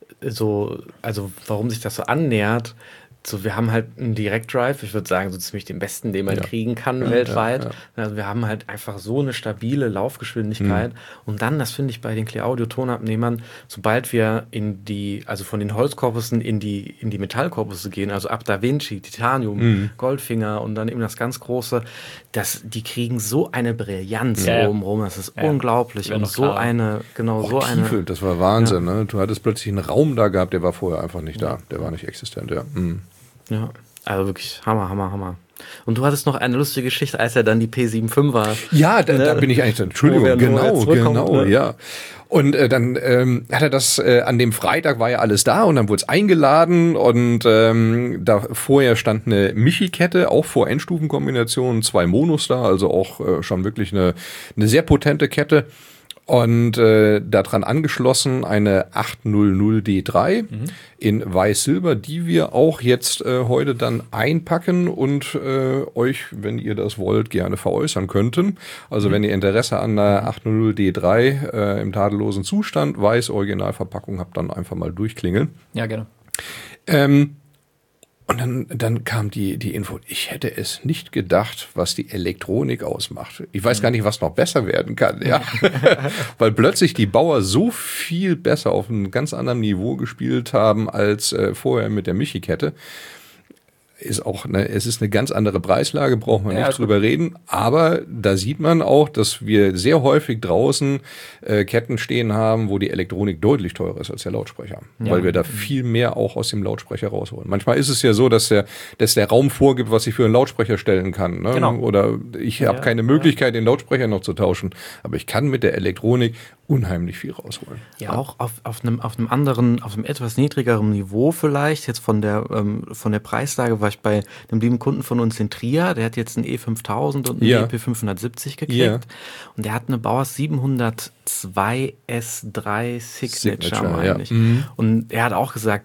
so, also warum sich das so annähert, so wir haben halt einen Direct Drive, ich würde sagen, so ziemlich den besten, den man Ja. kriegen kann Ja, weltweit. ja, Also wir haben halt einfach so eine stabile Laufgeschwindigkeit. Mhm. Und dann, das finde ich bei den Clear Audio Tonabnehmern, sobald wir in die, also von den Holzkorpussen in die, in die Metallkorpusse gehen, also ab Da Vinci, Titanium, Mhm. Goldfinger und dann eben das ganz große, das, die kriegen so eine Brillanz Ja, ja. oben rum, das ist Ja. unglaublich. Wär Und noch so klar. eine, genau, Auch so eine. Tiefe, das war Wahnsinn. Ne? Du hattest plötzlich einen Raum da gehabt, der war vorher einfach nicht da. Der war nicht existent, ja. Mhm. Ja, also wirklich Hammer, Hammer, Hammer. Und du hattest noch eine lustige Geschichte, als er dann die P siebenundfünfzig war. Ja, da, da bin ich eigentlich, Entschuldigung, Wo wir nur genau, jetzt zurückkommen, genau, ne? ja. Und äh, dann ähm, hat er das, äh, an dem Freitag war ja alles da und dann wurde es eingeladen und ähm, da vorher stand eine Michi-Kette, auch vor Endstufenkombinationen, zwei Monos da, also auch äh, schon wirklich eine, eine sehr potente Kette. Und äh, daran angeschlossen eine achthundert D drei mhm. in Weiß-Silber, die wir auch jetzt äh, heute dann einpacken und äh, euch, wenn ihr das wollt, gerne veräußern könnten. Also mhm. wenn ihr Interesse an einer achthundert D drei äh, im tadellosen Zustand, Weiß, Originalverpackung habt, dann einfach mal durchklingeln. Ja, genau. Ähm, Und dann, dann kam die, die Info, ich hätte es nicht gedacht, was die Elektronik ausmacht. Ich weiß gar nicht, was noch besser werden kann, ja. Weil plötzlich die Bauer so viel besser auf einem ganz anderen Niveau gespielt haben als äh, vorher mit der Michi-Kette. Ist auch eine, es ist eine ganz andere Preislage, braucht man ja, nicht gut. drüber reden. Aber da sieht man auch, dass wir sehr häufig draußen äh, Ketten stehen haben, wo die Elektronik deutlich teurer ist als der Lautsprecher. Ja. Weil wir da viel mehr auch aus dem Lautsprecher rausholen. Manchmal ist es ja so, dass der, dass der Raum vorgibt, was ich für einen Lautsprecher stellen kann. Ne? Genau. Oder ich habe Ja, keine Möglichkeit, den Lautsprecher noch zu tauschen. Aber ich kann mit der Elektronik unheimlich viel rausholen. Ja, auch auf, auf, einem, auf einem anderen, auf einem etwas niedrigeren Niveau vielleicht, jetzt von der, ähm, von der Preislage war ich bei einem lieben Kunden von uns in Trier, der hat jetzt einen E fünftausend und einen Ja. E P fünfhundertsiebzig gekriegt Ja. und der hat eine Bauers siebenhundertzwei S drei Signature, Signature, meine ja. ich. Mhm. Und er hat auch gesagt,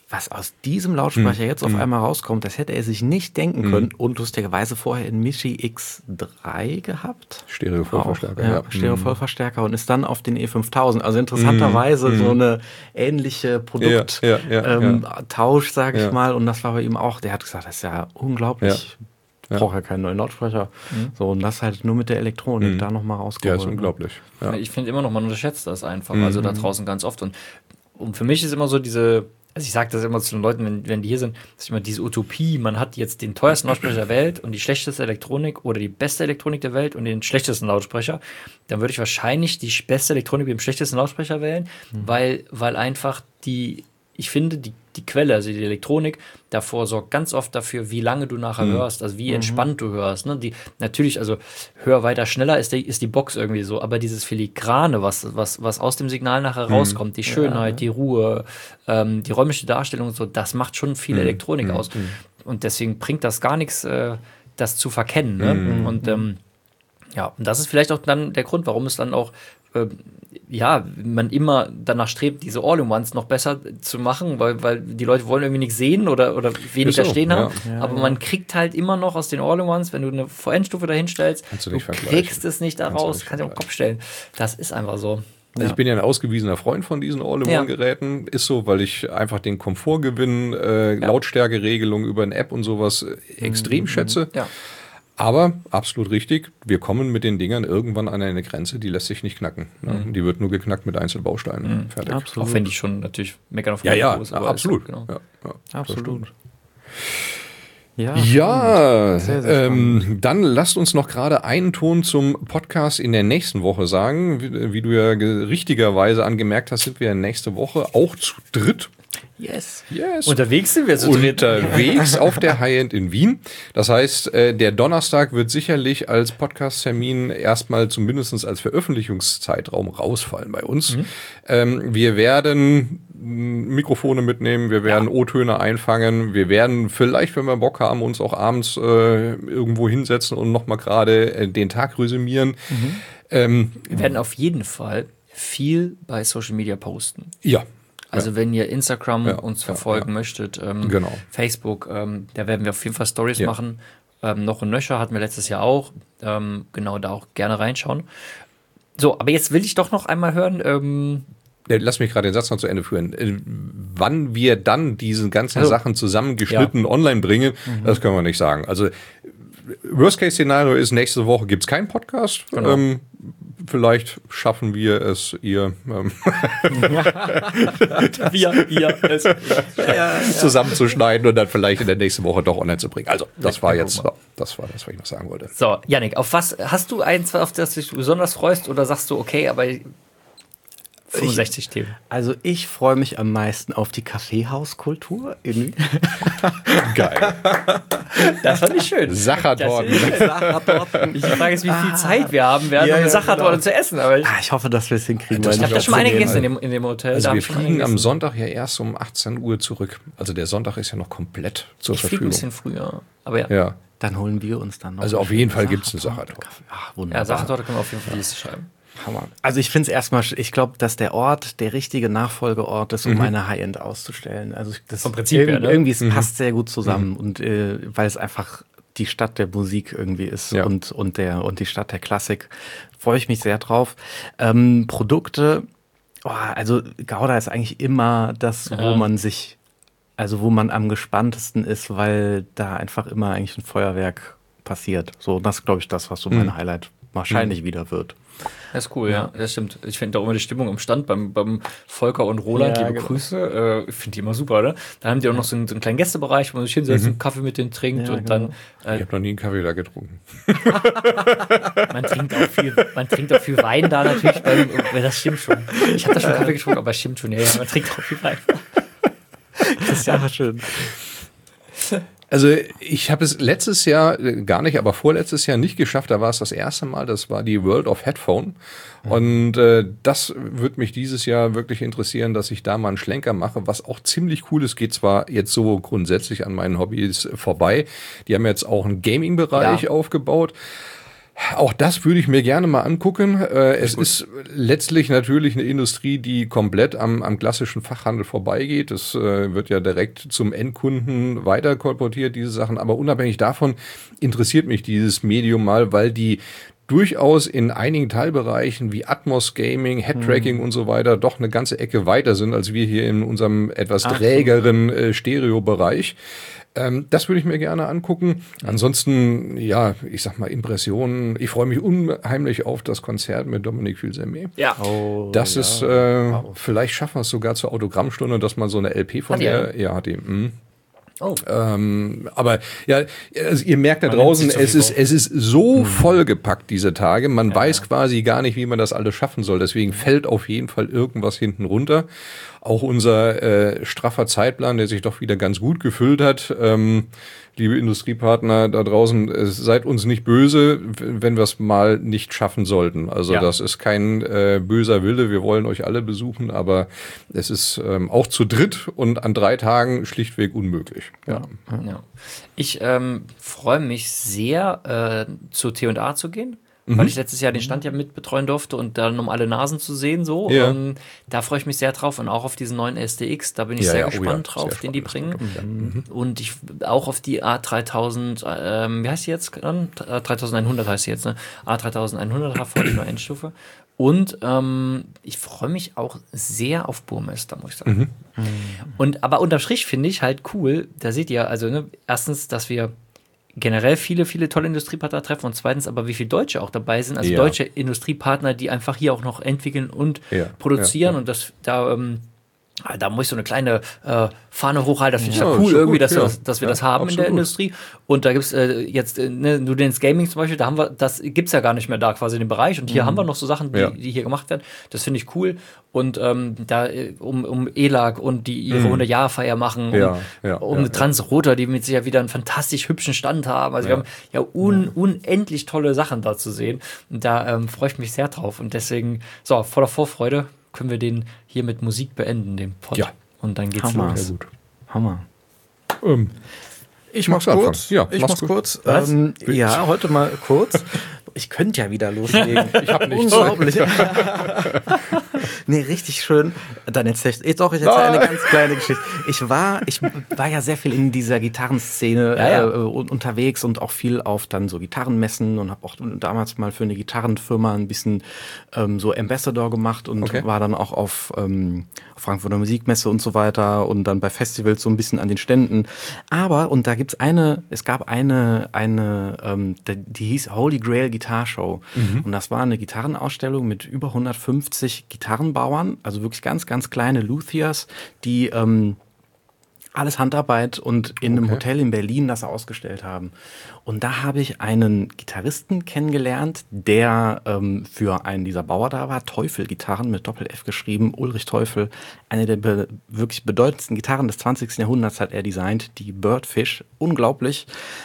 was aus diesem Lautsprecher jetzt auf einmal rauskommt, das hätte er sich nicht denken können. Und lustigerweise vorher in Mishi X drei gehabt. Stereo-Vollverstärker, ja. ja. Stereo-Vollverstärker und ist dann auf den E fünftausend. Also interessanterweise so eine ähnliche Produkt-Tausch, ja, ja, ja, ähm, ja. sage ich Ja. mal. Und das war bei ihm auch. Der hat gesagt, das ist ja unglaublich. Ja. Braucht ja keinen neuen Lautsprecher. Mhm. So, und das halt nur mit der Elektronik mhm. da nochmal rausgeholt. Ja, ist unglaublich. Ja. Ich finde immer noch, man unterschätzt das einfach. Mhm. Also da draußen ganz oft. Und, und für mich ist immer so diese, also ich sage das immer zu den Leuten, wenn, wenn die hier sind, das ist immer diese Utopie, man hat jetzt den teuersten Lautsprecher der Welt und die schlechteste Elektronik oder die beste Elektronik der Welt und den schlechtesten Lautsprecher. Dann würde ich wahrscheinlich die beste Elektronik mit dem schlechtesten Lautsprecher wählen, mhm. weil, weil einfach die, ich finde, die, die Quelle, also die Elektronik, davor sorgt ganz oft dafür, wie lange du nachher mhm. hörst, also wie entspannt du hörst. Ne? Die, natürlich, also hör weiter, schneller ist die, ist die Box irgendwie so, aber dieses Filigrane, was, was, was aus dem Signal nachher mhm. rauskommt, die Schönheit, ja. die Ruhe, ähm, die räumliche Darstellung und so, das macht schon viel mhm. Elektronik mhm. aus. Und deswegen bringt das gar nichts, äh, das zu verkennen. Ne? Mhm. Und ähm, ja, und das ist vielleicht auch dann der Grund, warum es dann auch äh, ja, man immer danach strebt, diese All-in-Ones noch besser zu machen, weil, weil die Leute wollen irgendwie nichts sehen oder, oder weniger so, stehen haben. Ja. Ja, aber ja. man kriegt halt immer noch aus den All-in-Ones, wenn du eine V N-Stufe dahin stellst, du, du kriegst es nicht da raus, kannst du auf den Kopf stellen. Das ist einfach so. Also ja. Ich bin ja ein ausgewiesener Freund von diesen All-in-One-Geräten. Ja. Ist so, weil ich einfach den Komfortgewinn, äh, ja. Lautstärkeregelung über eine App und sowas äh, extrem mhm. schätze. Ja. Aber absolut richtig, wir kommen mit den Dingern irgendwann an eine Grenze, die lässt sich nicht knacken. Ne? Mhm. Die wird nur geknackt mit Einzelbausteinen. Mhm. Fertig. Absolut. Auch wenn die schon natürlich meckern auf ja, ja, ist, aber absolut. Genau. Ja, ja, absolut. Ja, ja sehr, sehr ähm, dann lasst uns noch gerade einen Ton zum Podcast in der nächsten Woche sagen. Wie, wie du ja richtigerweise angemerkt hast, sind wir nächste Woche auch zu dritt. Yes. yes. Unterwegs sind wir zu dritt. Unterwegs auf der High-End in Wien. Das heißt, der Donnerstag wird sicherlich als Podcast-Termin erstmal zumindest als Veröffentlichungszeitraum rausfallen bei uns. Mhm. Ähm, wir werden Mikrofone mitnehmen, wir werden ja. O-Töne einfangen, wir werden vielleicht, wenn wir Bock haben, uns auch abends äh, irgendwo hinsetzen und nochmal gerade äh, den Tag resümieren. Mhm. Ähm, wir werden auf jeden Fall viel bei Social Media posten. Ja. Also ja. wenn ihr Instagram ja. uns verfolgen ja. möchtet, ähm, genau. Facebook, ähm, da werden wir auf jeden Fall Stories ja. machen. Ähm, noch und nöcher hatten wir letztes Jahr auch. Ähm, genau, da auch gerne reinschauen. So, aber jetzt will ich doch noch einmal hören, ähm, lass mich gerade den Satz noch zu Ende führen. Wann wir dann diese ganzen also, Sachen zusammengeschnitten ja. online bringen, mhm. das können wir nicht sagen. Also Worst-Case-Szenario ist, nächste Woche gibt es keinen Podcast. Genau. Ähm, vielleicht schaffen wir es, ihr ähm, wir, ihr es ja, ja. zusammenzuschneiden und dann vielleicht in der nächsten Woche doch online zu bringen. Also das war jetzt, das war das, was ich noch sagen wollte. So, Yannick, auf was hast du eins, auf das du dich besonders freust, oder sagst du, okay, aber fünfundsechzig ich, Themen. Also ich freue mich am meisten auf die Kaffeehauskultur. Geil. Das fand ich schön. Sachertorten. Sachertorten. Ich frage jetzt, wie viel Zeit wir haben werden, ja, um eine ja, Sachertorte genau. zu essen. Aber ich, ah, ich hoffe, dass wir es hinkriegen. Ich habe da schon mal eine gegessen in dem, in dem Hotel. Also da wir fliegen am Sonntag ja erst um achtzehn Uhr zurück. Also der Sonntag ist ja noch komplett zur ich Verfügung. Ich fliege ein bisschen früher. Aber ja. ja. Dann holen wir uns dann noch. Also auf jeden Fall gibt es eine Sachertorte. Ach, wunderbar. Ja, Sachertorte können wir auf jeden Fall die Liste schreiben. Hammer. Also ich finde es erstmal, ich glaube, dass der Ort der richtige Nachfolgeort ist, um mhm. eine High-End auszustellen. Also das vom Prinzip irgendwie, her, ne? irgendwie es mhm. passt sehr gut zusammen mhm. und äh, weil es einfach die Stadt der Musik irgendwie ist ja. und und der und die Stadt der Klassik, freue ich mich sehr drauf. Ähm, Produkte, oh, also Gouda ist eigentlich immer das, ja. wo man sich, also wo man am gespanntesten ist, weil da einfach immer eigentlich ein Feuerwerk passiert. So, das ist, glaube ich, das, was so mein mhm. Highlight wahrscheinlich mhm. wieder wird. Das ist cool, ja. ja. Das stimmt. Ich finde auch immer die Stimmung im Stand beim, beim Volker und Roland, ja, liebe genau. Grüße, äh, ich finde die immer super, oder? Da haben die auch noch so einen, so einen kleinen Gästebereich, wo man sich hinsetzt, mhm. einen Kaffee mit denen trinkt ja, und genau. dann... Äh, ich habe noch nie einen Kaffee da getrunken. man, trinkt auch viel, man trinkt auch viel Wein da natürlich, weil, weil das stimmt schon. Ich habe da schon Kaffee getrunken, aber es stimmt schon, ja, ja, man trinkt auch viel Wein. Das ist ja schön. Also ich habe es letztes Jahr gar nicht, aber vorletztes Jahr nicht geschafft. Da war es das erste Mal. Das war die World of Headphone. Mhm. Und äh, das wird mich dieses Jahr wirklich interessieren, dass ich da mal einen Schlenker mache, was auch ziemlich cool ist. Geht zwar jetzt so grundsätzlich an meinen Hobbys vorbei. Die haben jetzt auch einen Gaming-Bereich ja. aufgebaut. Auch das würde ich mir gerne mal angucken. Äh, es gut. ist letztlich natürlich eine Industrie, die komplett am, am klassischen Fachhandel vorbeigeht. Es äh, wird ja direkt zum Endkunden weiter kolportiert, diese Sachen. Aber unabhängig davon interessiert mich dieses Medium mal, weil die durchaus in einigen Teilbereichen wie Atmos Gaming, Head-Tracking mhm. und so weiter doch eine ganze Ecke weiter sind, als wir hier in unserem etwas Ach, trägeren äh, Stereo-Bereich. Ähm, das würde ich mir gerne angucken. Ansonsten, ja, ich sag mal Impressionen. Ich freue mich unheimlich auf das Konzert mit Dominique Fils-Aimé. Ja. Oh, das ja. ist, äh, wow. vielleicht schaffen wir es sogar zur Autogrammstunde, dass man so eine L P von hat der, ja, hat die, mh. Oh. Ähm, aber ja, also ihr merkt da man draußen, es ist, es ist so hm. vollgepackt diese Tage. Man ja, weiß ja. quasi gar nicht, wie man das alles schaffen soll. Deswegen fällt auf jeden Fall irgendwas hinten runter. Auch unser äh, straffer Zeitplan, der sich doch wieder ganz gut gefüllt hat. Ähm, liebe Industriepartner da draußen, äh, seid uns nicht böse, wenn wir es mal nicht schaffen sollten. Also ja. das ist kein äh, böser Wille. Wir wollen euch alle besuchen, aber es ist ähm, auch zu dritt und an drei Tagen schlichtweg unmöglich. Ja. Ja. Ich ähm, freue mich sehr, äh, zu T und A zu gehen. Weil ich letztes Jahr den Stand ja mitbetreuen durfte und dann um alle Nasen zu sehen, so. Ja. Ähm, da freue ich mich sehr drauf und auch auf diesen neuen S D X, da bin ich ja, sehr ja, gespannt oh ja, drauf, den die bringen. Mhm. Und ich auch auf die A dreitausend, ähm, wie heißt die jetzt? A dreitausendeinhundert heißt sie jetzt, ne? A dreitausendeinhundert H V, die neue Endstufe. Und ähm, ich freue mich auch sehr auf Burmester, muss ich sagen. Mhm. Und aber unterm Strich finde ich halt cool, da seht ihr, also ne, erstens, dass wir generell viele, viele tolle Industriepartner treffen und zweitens aber, wie viele Deutsche auch dabei sind, also ja. deutsche Industriepartner, die einfach hier auch noch entwickeln und ja. produzieren ja. und das da ähm, da muss ich so eine kleine äh, Fahne hochhalten, das finde ich ja, ja cool irgendwie, gut, dass, ja. wir, dass wir ja, das haben absolut. In der Industrie. Und da gibt's äh, jetzt, äh, ne, du den Gaming zum Beispiel, da haben wir, das gibt's ja gar nicht mehr da quasi in dem Bereich. Und hier mhm. haben wir noch so Sachen, die, ja. die hier gemacht werden. Das finde ich cool. Und ähm, da um, um E L A G und die ihre mhm. hundert-Jahr-Feier machen, um, ja, ja, um ja, Transroter, die mit sich ja wieder einen fantastisch hübschen Stand haben. Also ja. wir haben ja un, unendlich tolle Sachen da zu sehen. Und da ähm, freue ich mich sehr drauf. Und deswegen, so, voller Vorfreude können wir den hier mit Musik beenden, den Pod. Ja. Und dann geht's Hammer. los. Sehr gut. Hammer. Ähm, ich mach's kurz. Ja, ich mach's kurz. Ähm, ja, heute mal kurz. Ich könnte ja wieder loslegen. Ich habe nichts. Unglaublich. Nee, richtig schön. Dann erzähl ich, doch, ich erzähle eine ganz kleine Geschichte. Ich war, ich war ja sehr viel in dieser Gitarrenszene ja, ja. Äh, unterwegs und auch viel auf dann so Gitarrenmessen und habe auch damals mal für eine Gitarrenfirma ein bisschen ähm, so Ambassador gemacht und okay. war dann auch auf ähm, Frankfurter Musikmesse und so weiter und dann bei Festivals so ein bisschen an den Ständen. Aber, und da gibt's eine, es gab eine, eine, ähm, die hieß Holy Grail Guitar Show. Mhm. Und das war eine Gitarrenausstellung mit über hundertfünfzig Gitarrenbauern, also wirklich ganz, ganz kleine Luthiers, die ähm, alles Handarbeit und in okay. einem Hotel in Berlin das ausgestellt haben. Und da habe ich einen Gitarristen kennengelernt, der ähm, für einen dieser Bauer da war. Teufel-Gitarren mit Doppel-F geschrieben. Ulrich Teufel, eine der be- wirklich bedeutendsten Gitarren des zwanzigsten Jahrhunderts hat er designt. Die Birdfish, unglaublich.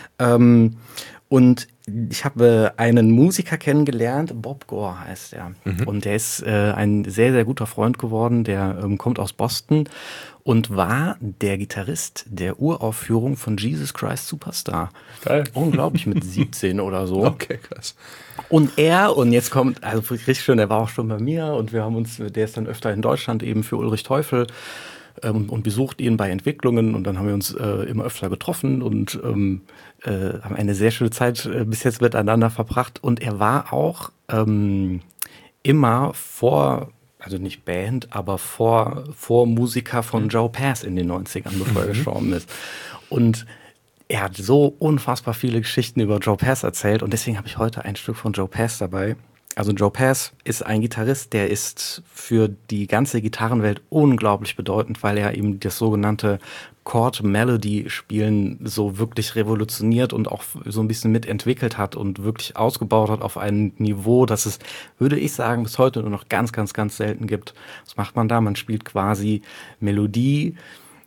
Ähm, und ich habe einen Musiker kennengelernt, Bob Gore heißt er. Mhm. Und der ist äh, ein sehr, sehr guter Freund geworden. Der ähm, kommt aus Boston und war der Gitarrist der Uraufführung von Jesus Christ Superstar. Geil. Unglaublich, mit siebzehn oder so. Okay, krass. Und er, und jetzt kommt, also richtig schön, der war auch schon bei mir und wir haben uns, der ist dann öfter in Deutschland eben für Ulrich Teufel ähm, und besucht ihn bei Entwicklungen und dann haben wir uns äh, immer öfter getroffen und ähm, äh, haben eine sehr schöne Zeit äh, bis jetzt miteinander verbracht und er war auch ähm, immer vor, also nicht Band, aber vor, vor Musiker von Joe Pass in den neunzigern, bevor er gestorben ist. Und er hat so unfassbar viele Geschichten über Joe Pass erzählt und deswegen habe ich heute ein Stück von Joe Pass dabei. Also Joe Pass ist ein Gitarrist, der ist für die ganze Gitarrenwelt unglaublich bedeutend, weil er eben das sogenannte Chord-Melody-Spielen so wirklich revolutioniert und auch so ein bisschen mitentwickelt hat und wirklich ausgebaut hat auf ein Niveau, das es, würde ich sagen, bis heute nur noch ganz, ganz, ganz selten gibt. Was macht man da? Man spielt quasi Melodie,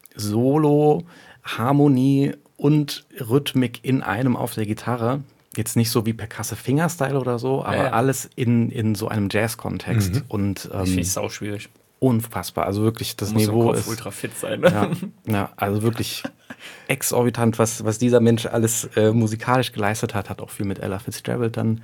Solo, Harmonie und Rhythmik in einem auf der Gitarre. Jetzt nicht so wie Percussive Fingerstyle oder so, aber ja, ja. alles in, in so einem Jazz-Kontext. Mhm. Und, ähm, ich finde es auch schwierig. Unfassbar. Also wirklich, das muss Niveau ist ultra fit sein. Ja, ja, also wirklich exorbitant, was, was dieser Mensch alles äh, musikalisch geleistet hat. Hat auch viel mit Ella Fitzgerald dann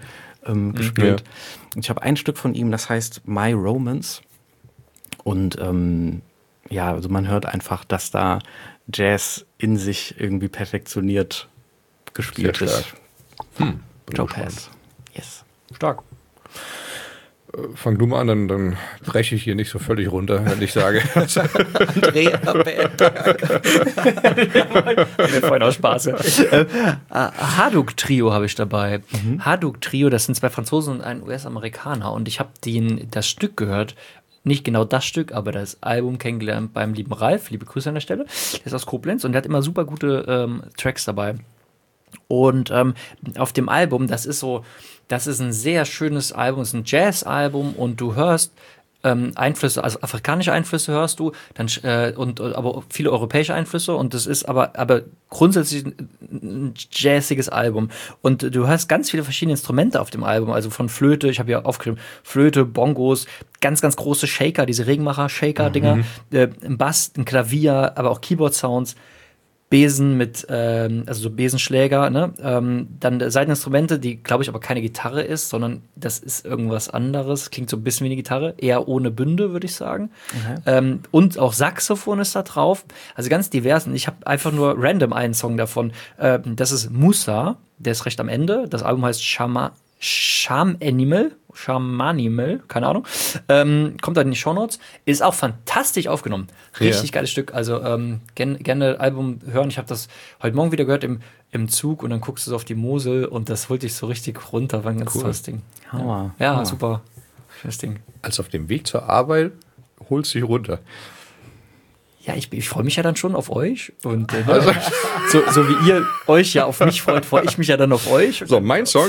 ähm, gespielt. Ja. Ich habe ein Stück von ihm, das heißt My Romance. Und ähm, ja, also man hört einfach, dass da Jazz in sich irgendwie perfektioniert gespielt ist. Hm, Joe Pass. Yes. Stark. Fang du mal an, dann, dann breche ich hier nicht so völlig runter, wenn ich sage. Andrea Berg. Wir freuen auch Spaß. Äh, Harduk Trio habe ich dabei. Mhm. Harduk Trio, das sind zwei Franzosen und ein U S-Amerikaner. Und ich habe das Stück gehört. Nicht genau das Stück, aber das Album kennengelernt beim lieben Ralf. Liebe Grüße an der Stelle. Der ist aus Koblenz und der hat immer super gute ähm, Tracks dabei. Und ähm, auf dem Album, das ist so, das ist ein sehr schönes Album, es ist ein Jazz-Album und du hörst ähm, Einflüsse, also afrikanische Einflüsse hörst du, dann äh, und aber auch viele europäische Einflüsse und das ist aber aber grundsätzlich ein, ein jazziges Album und du hörst ganz viele verschiedene Instrumente auf dem Album, also von Flöte, ich habe ja aufgeschrieben, Flöte, Bongos, ganz ganz große Shaker, diese Regenmacher-Shaker-Dinger, mhm. äh, ein Bass, ein Klavier, aber auch Keyboard-Sounds. Besen mit, ähm, also so Besenschläger, ne? Ähm, dann Saiteninstrumente, die, glaube ich, aber keine Gitarre ist, sondern das ist irgendwas anderes. Klingt so ein bisschen wie eine Gitarre, eher ohne Bünde, würde ich sagen. Okay. Ähm, und auch Saxophon ist da drauf. Also ganz divers. Und ich habe einfach nur random einen Song davon. Ähm, das ist Musa, der ist recht am Ende. Das Album heißt Shama, Sham Animal. Shamanimal, keine Ahnung, ähm, kommt dann in die Shownotes, ist auch fantastisch aufgenommen. Richtig ja. geiles Stück, also ähm, gerne, gerne Album hören. Ich habe das heute Morgen wieder gehört im, im Zug und dann guckst du so auf die Mosel und das holt dich so richtig runter, war ein ganz cool. tolles Ding. Hammer. Ja, Hammer. super. Schönes Ding. Also auf dem Weg zur Arbeit holst du dich runter. Ja, ich, ich freue mich ja dann schon auf euch. Und äh, also, so, so wie ihr euch ja auf mich freut, freue ich mich ja dann auf euch. So, mein Song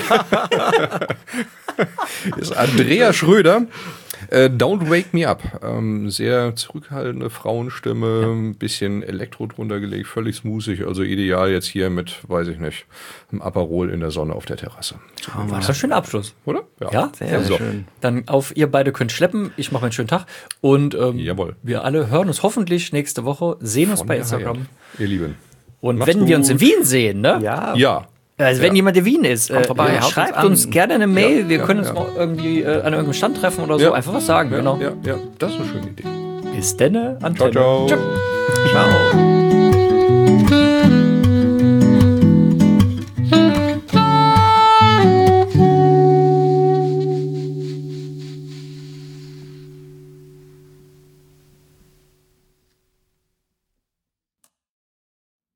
ist Andrea Schröder. Äh, Don't Wake Me Up. Ähm, sehr zurückhaltende Frauenstimme, ja. ein bisschen Elektro drunter gelegt, völlig smoothig. Also ideal jetzt hier mit, weiß ich nicht, einem Aperol in der Sonne auf der Terrasse. Oh, war das ein schöner Abschluss. Oder? Ja, ja sehr, sehr so. schön. Dann auf, ihr beide könnt schleppen. Ich mache mir einen schönen Tag. Und ähm, Jawohl. wir alle hören uns hoffentlich nächste Woche, sehen uns Von bei Instagram. Hand. Ihr Lieben. Und Macht's wenn gut. wir uns in Wien sehen, ne? Ja. Ja. Also wenn ja. jemand in Wien ist, äh, vorbei, ja, schreibt uns, uns gerne eine Mail. Ja, wir ja, können ja. uns noch irgendwie äh, an irgendeinem Stand treffen oder so. Ja. Einfach was sagen, ja, genau. Ja, ja, das ist eine schöne Idee. Bis denne, Antenne. Ciao, ciao. Ciao. Ciao.